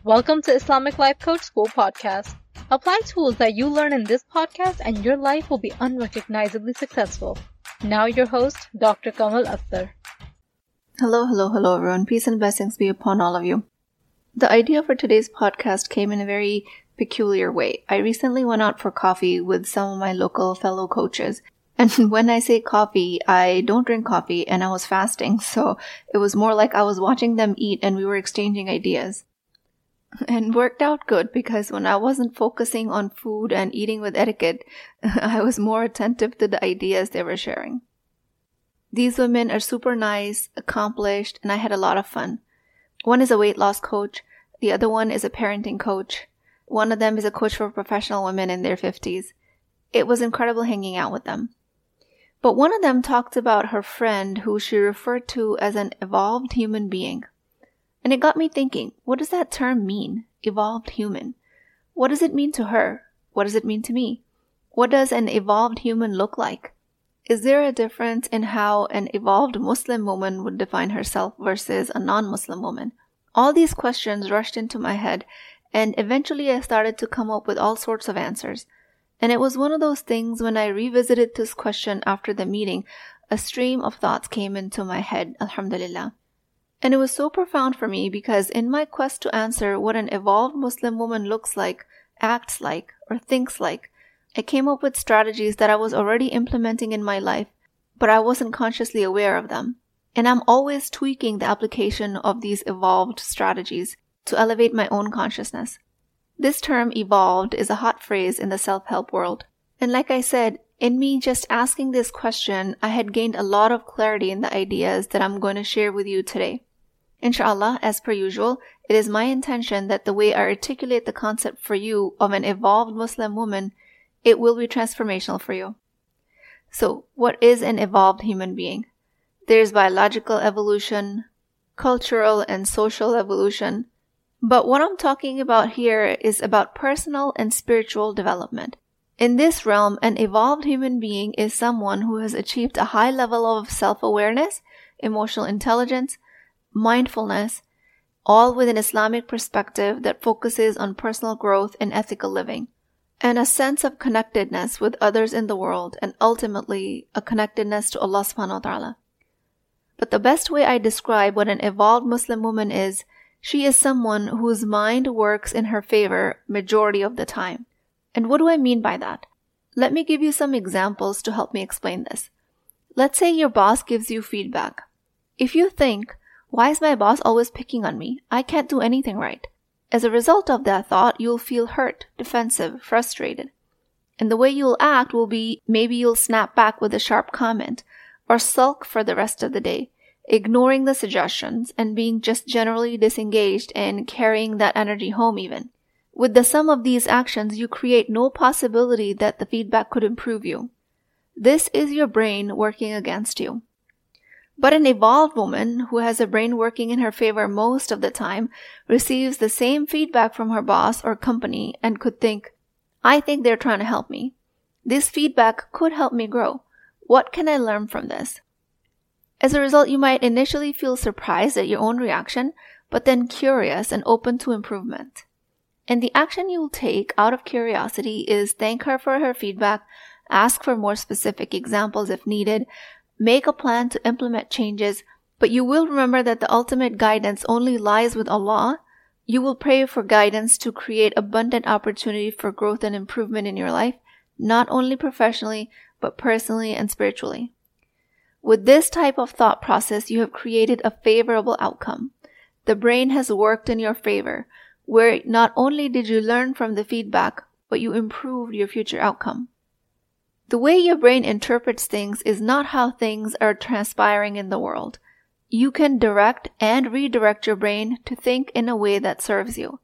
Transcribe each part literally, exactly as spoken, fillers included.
Welcome to Islamic Life Coach School Podcast. Apply tools that you learn in this podcast and your life will be unrecognizably successful. Now your host, Doctor Kamal Akhtar. Hello, hello, hello everyone. Peace and blessings be upon all of you. The idea for today's podcast came in a very peculiar way. I recently went out for coffee with some of my local fellow coaches. And when I say coffee, I don't drink coffee and I was fasting. So it was more like I was watching them eat and we were exchanging ideas. And worked out good because when I wasn't focusing on food and eating with etiquette, I was more attentive to the ideas they were sharing. These women are super nice, accomplished, and I had a lot of fun. One is a weight loss coach. The other one is a parenting coach. One of them is a coach for professional women in their fifties. It was incredible hanging out with them. But one of them talked about her friend who she referred to as an evolved human being. And it got me thinking, what does that term mean? Evolved human. What does it mean to her? What does it mean to me? What does an evolved human look like? Is there a difference in how an evolved Muslim woman would define herself versus a non-Muslim woman? All these questions rushed into my head, and eventually I started to come up with all sorts of answers. And it was one of those things when I revisited this question after the meeting, a stream of thoughts came into my head, alhamdulillah. And it was so profound for me because in my quest to answer what an evolved Muslim woman looks like, acts like, or thinks like, I came up with strategies that I was already implementing in my life, but I wasn't consciously aware of them. And I'm always tweaking the application of these evolved strategies to elevate my own consciousness. This term evolved is a hot phrase in the self-help world. And like I said, in me just asking this question, I had gained a lot of clarity in the ideas that I'm going to share with you today. Inshallah, as per usual, it is my intention that the way I articulate the concept for you of an evolved Muslim woman, it will be transformational for you. So, what is an evolved human being? There's biological evolution, cultural and social evolution, but what I'm talking about here is about personal and spiritual development. In this realm, an evolved human being is someone who has achieved a high level of self-awareness, emotional intelligence, mindfulness, all with an Islamic perspective that focuses on personal growth and ethical living, and a sense of connectedness with others in the world, and ultimately a connectedness to Allah subhanahu wa ta'ala. But the best way I describe what an evolved Muslim woman is, she is someone whose mind works in her favor majority of the time. And what do I mean by that? Let me give you some examples to help me explain this. Let's say your boss gives you feedback. If you think, why is my boss always picking on me? I can't do anything right. As a result of that thought, you'll feel hurt, defensive, frustrated. And the way you'll act will be maybe you'll snap back with a sharp comment or sulk for the rest of the day, ignoring the suggestions and being just generally disengaged and carrying that energy home even. With the sum of these actions, you create no possibility that the feedback could improve you. This is your brain working against you. But an evolved woman who has a brain working in her favor most of the time receives the same feedback from her boss or company and could think, I think they're trying to help me. This feedback could help me grow. What can I learn from this? As a result, you might initially feel surprised at your own reaction, but then curious and open to improvement. And the action you'll take out of curiosity is thank her for her feedback, ask for more specific examples if needed, make a plan to implement changes, but you will remember that the ultimate guidance only lies with Allah. You will pray for guidance to create abundant opportunity for growth and improvement in your life, not only professionally, but personally and spiritually. With this type of thought process, you have created a favorable outcome. The brain has worked in your favor, where not only did you learn from the feedback, but you improved your future outcome. The way your brain interprets things is not how things are transpiring in the world. You can direct and redirect your brain to think in a way that serves you.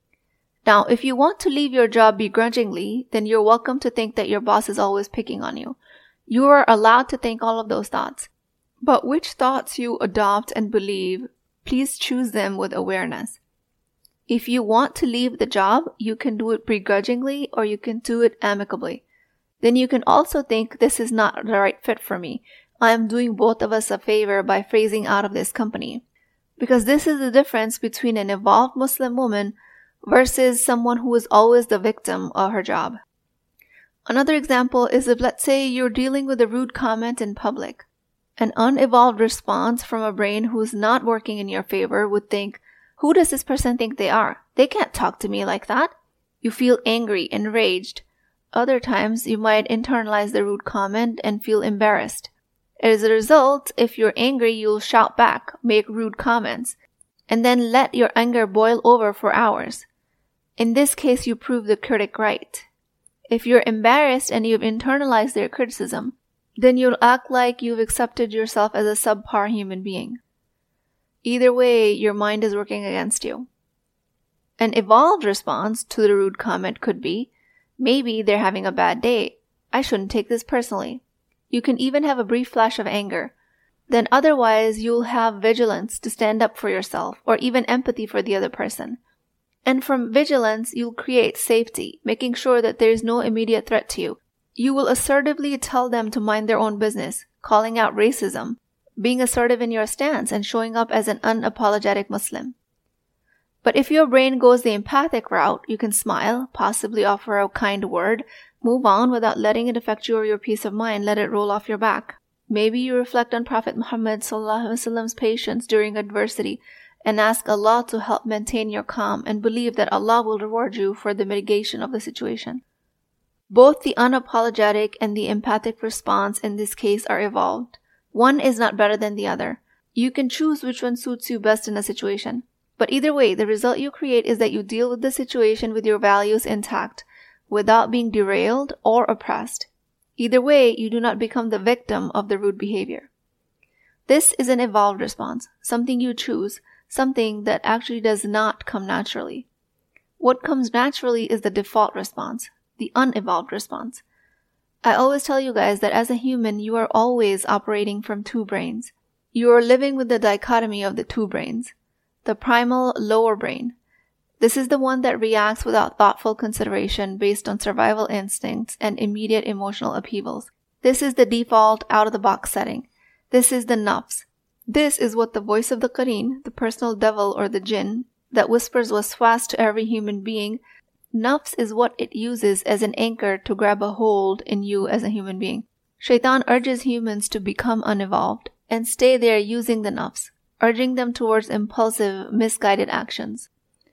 Now, if you want to leave your job begrudgingly, then you're welcome to think that your boss is always picking on you. You are allowed to think all of those thoughts. But which thoughts you adopt and believe, please choose them with awareness. If you want to leave the job, you can do it begrudgingly or you can do it amicably. Then you can also think this is not the right fit for me. I am doing both of us a favor by phasing out of this company. Because this is the difference between an evolved Muslim woman versus someone who is always the victim of her job. Another example is if, let's say, you're dealing with a rude comment in public. An unevolved response from a brain who's not working in your favor would think, who does this person think they are? They can't talk to me like that. You feel angry, enraged. Other times, you might internalize the rude comment and feel embarrassed. As a result, if you're angry, you'll shout back, make rude comments, and then let your anger boil over for hours. In this case, you prove the critic right. If you're embarrassed and you've internalized their criticism, then you'll act like you've accepted yourself as a subpar human being. Either way, your mind is working against you. An evolved response to the rude comment could be, maybe they're having a bad day. I shouldn't take this personally. You can even have a brief flash of anger. Then otherwise, you'll have vigilance to stand up for yourself or even empathy for the other person. And from vigilance, you'll create safety, making sure that there is no immediate threat to you. You will assertively tell them to mind their own business, calling out racism, being assertive in your stance, and showing up as an unapologetic Muslim. But if your brain goes the empathic route, you can smile, possibly offer a kind word, move on without letting it affect you or your peace of mind, let it roll off your back. Maybe you reflect on Prophet Muhammad sallallahu alaihi wasallam's patience during adversity and ask Allah to help maintain your calm and believe that Allah will reward you for the mitigation of the situation. Both the unapologetic and the empathic response in this case are evolved. One is not better than the other. You can choose which one suits you best in a situation. But either way, the result you create is that you deal with the situation with your values intact, without being derailed or oppressed. Either way, you do not become the victim of the rude behavior. This is an evolved response, something you choose, something that actually does not come naturally. What comes naturally is the default response, the unevolved response. I always tell you guys that as a human, you are always operating from two brains. You are living with the dichotomy of the two brains. The primal lower brain. This is the one that reacts without thoughtful consideration based on survival instincts and immediate emotional upheavals. This is the default out-of-the-box setting. This is the nafs. This is what the voice of the qareen, the personal devil or the jinn, that whispers waswas to every human being. Nafs is what it uses as an anchor to grab a hold in you as a human being. Shaitan urges humans to become unevolved and stay there using the nafs, urging them towards impulsive, misguided actions.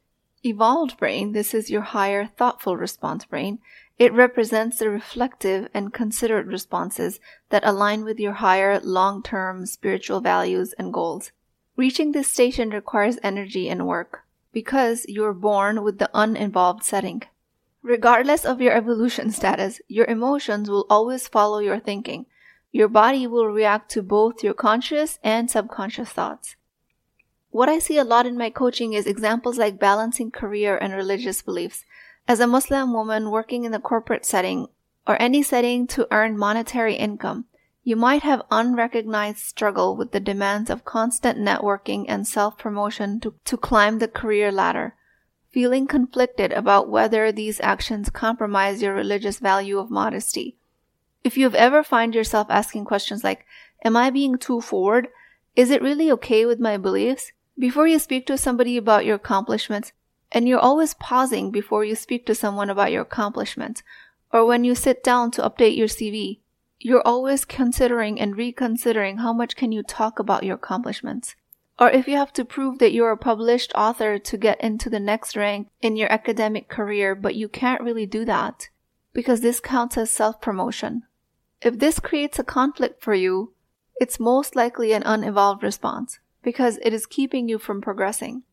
Evolved brain, this is your higher, thoughtful response brain. It represents the reflective and considerate responses that align with your higher, long-term spiritual values and goals. Reaching this station requires energy and work, because you are born with the uninvolved setting. Regardless of your evolution status, your emotions will always follow your thinking. Your body will react to both your conscious and subconscious thoughts. What I see a lot in my coaching is examples like balancing career and religious beliefs. As a Muslim woman working in the corporate setting or any setting to earn monetary income, you might have unrecognized struggle with the demands of constant networking and self-promotion to, to climb the career ladder, feeling conflicted about whether these actions compromise your religious value of modesty. If you've ever find yourself asking questions like, am I being too forward? Is it really okay with my beliefs? Before you speak to somebody about your accomplishments, and you're always pausing before you speak to someone about your accomplishments, or when you sit down to update your C V, you're always considering and reconsidering how much can you talk about your accomplishments. Or if you have to prove that you're a published author to get into the next rank in your academic career, but you can't really do that, because this counts as self-promotion. If this creates a conflict for you, it's most likely an unevolved response, because it is keeping you from progressing.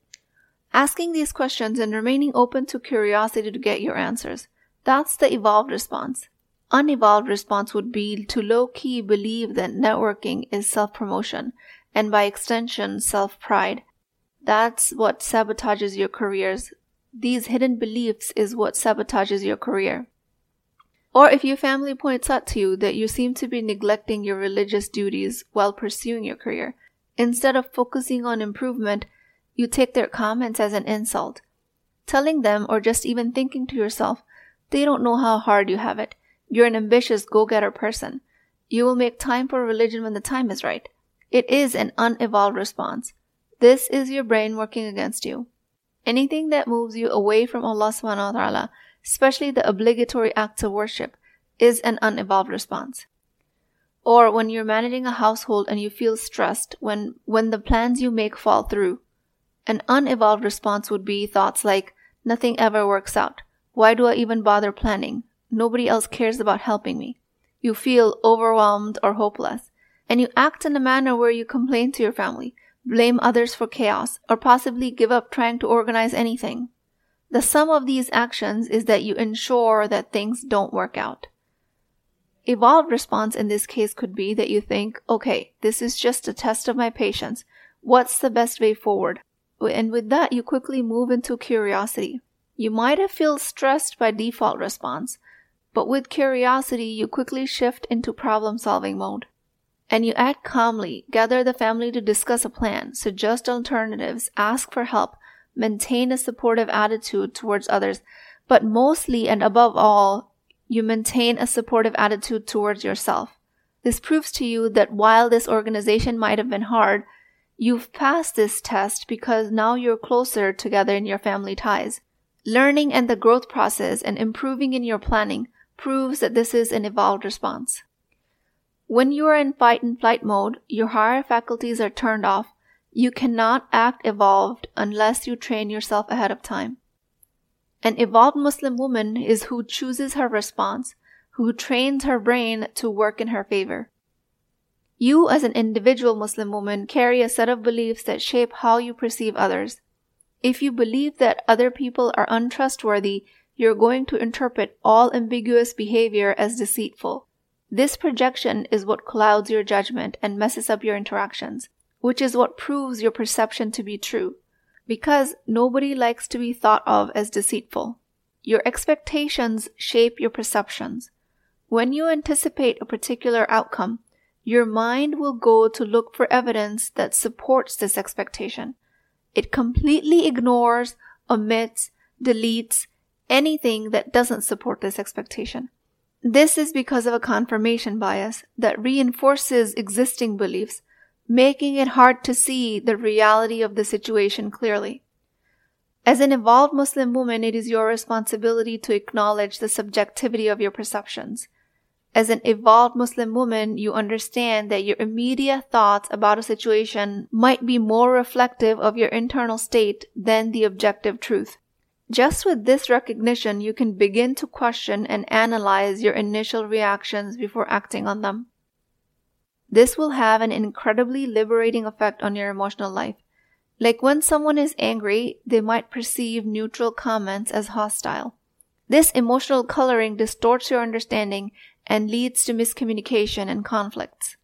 Asking these questions and remaining open to curiosity to get your answers, that's the evolved response. Unevolved response would be to low-key believe that networking is self-promotion, and by extension, self-pride. That's what sabotages your careers. These hidden beliefs is what sabotages your career. Or if your family points out to you that you seem to be neglecting your religious duties while pursuing your career, instead of focusing on improvement, you take their comments as an insult. Telling them, or just even thinking to yourself, they don't know how hard you have it. You're an ambitious, go-getter person. You will make time for religion when the time is right. It is an unevolved response. This is your brain working against you. Anything that moves you away from Allah subhanahu wa ta'ala, especially the obligatory acts of worship, is an unevolved response. Or when you're managing a household and you feel stressed when, when the plans you make fall through, an unevolved response would be thoughts like, nothing ever works out. Why do I even bother planning? Nobody else cares about helping me. You feel overwhelmed or hopeless, and you act in a manner where you complain to your family, blame others for chaos, or possibly give up trying to organize anything. The sum of these actions is that you ensure that things don't work out. Evolved response in this case could be that you think, okay, this is just a test of my patience. What's the best way forward? And with that, you quickly move into curiosity. You might have felt stressed by default response, but with curiosity, you quickly shift into problem-solving mode. And you act calmly, gather the family to discuss a plan, suggest alternatives, ask for help, maintain a supportive attitude towards others, but mostly and above all, you maintain a supportive attitude towards yourself. This proves to you that while this organization might have been hard, you've passed this test because now you're closer together in your family ties. Learning and the growth process and improving in your planning proves that this is an evolved response. When you are in fight and flight mode, your higher faculties are turned off. You cannot act evolved unless you train yourself ahead of time. An evolved Muslim woman is who chooses her response, who trains her brain to work in her favor. You as an individual Muslim woman carry a set of beliefs that shape how you perceive others. If you believe that other people are untrustworthy, you're going to interpret all ambiguous behavior as deceitful. This projection is what clouds your judgment and messes up your interactions, which is what proves your perception to be true, because nobody likes to be thought of as deceitful. Your expectations shape your perceptions. When you anticipate a particular outcome, your mind will go to look for evidence that supports this expectation. It completely ignores, omits, deletes anything that doesn't support this expectation. This is because of a confirmation bias that reinforces existing beliefs, making it hard to see the reality of the situation clearly. As an evolved Muslim woman, it is your responsibility to acknowledge the subjectivity of your perceptions. As an evolved Muslim woman, you understand that your immediate thoughts about a situation might be more reflective of your internal state than the objective truth. Just with this recognition, you can begin to question and analyze your initial reactions before acting on them. This will have an incredibly liberating effect on your emotional life. Like when someone is angry, they might perceive neutral comments as hostile. This emotional coloring distorts your understanding and leads to miscommunication and conflicts.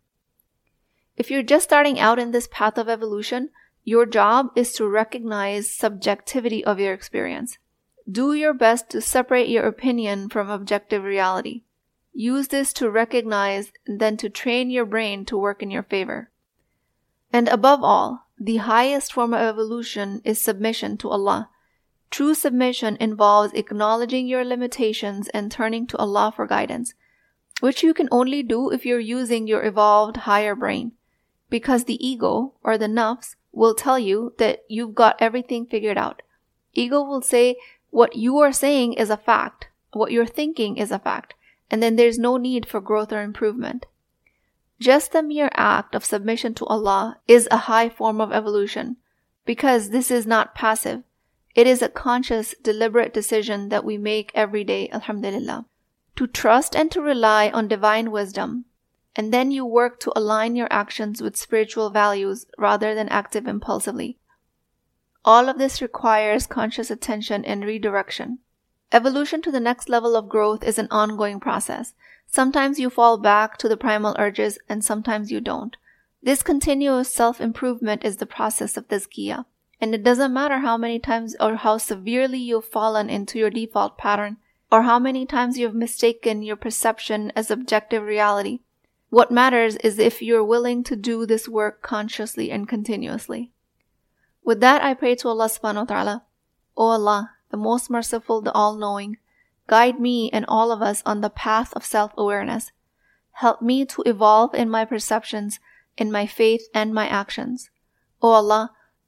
If you're just starting out in this path of evolution, your job is to recognize subjectivity of your experience. Do your best to separate your opinion from objective reality. Use this to recognize and then to train your brain to work in your favor. And above all, the highest form of evolution is submission to Allah. True submission involves acknowledging your limitations and turning to Allah for guidance, which you can only do if you're using your evolved higher brain, because the ego, or the nafs, will tell you that you've got everything figured out. Ego will say what you are saying is a fact, what you're thinking is a fact, and then there's no need for growth or improvement. Just the mere act of submission to Allah is a high form of evolution, because this is not passive. It is a conscious, deliberate decision that we make every day, alhamdulillah, to trust and to rely on divine wisdom, and then you work to align your actions with spiritual values rather than active impulsively. All of this requires conscious attention and redirection. Evolution to the next level of growth is an ongoing process. Sometimes you fall back to the primal urges and sometimes you don't. This continuous self-improvement is the process of tazkiyah, and it doesn't matter how many times or how severely you've fallen into your default pattern, or how many times you've mistaken your perception as objective reality. What matters is if you're willing to do this work consciously and continuously. With that, I pray to Allah subhanahu wa ta'ala, O Allah, the most merciful, the all-knowing, guide me and all of us on the path of self-awareness. Help me to evolve in my perceptions, in my faith and my actions. O Allah,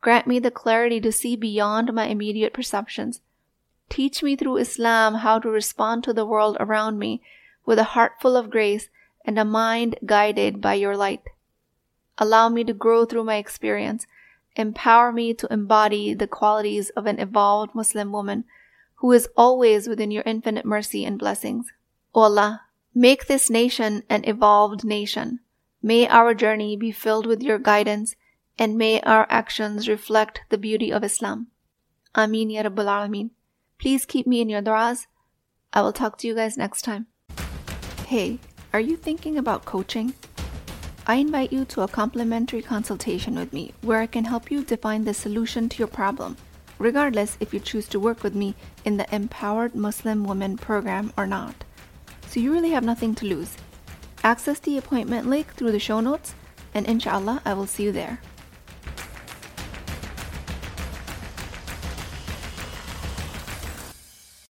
Grant me the clarity to see beyond my immediate perceptions. Teach me through Islam how to respond to the world around me with a heart full of grace and a mind guided by your light. Allow me to grow through my experience. Empower me to embody the qualities of an evolved Muslim woman who is always within your infinite mercy and blessings. O Allah, make this nation an evolved nation. May our journey be filled with your guidance, and may our actions reflect the beauty of Islam. Ameen Ya Rabbal Alameen. Please keep me in your du'as. I will talk to you guys next time. Hey, are you thinking about coaching? I invite you to a complimentary consultation with me where I can help you define the solution to your problem, regardless if you choose to work with me in the Empowered Muslim Women program or not. So you really have nothing to lose. Access the appointment link through the show notes, and inshallah, I will see you there.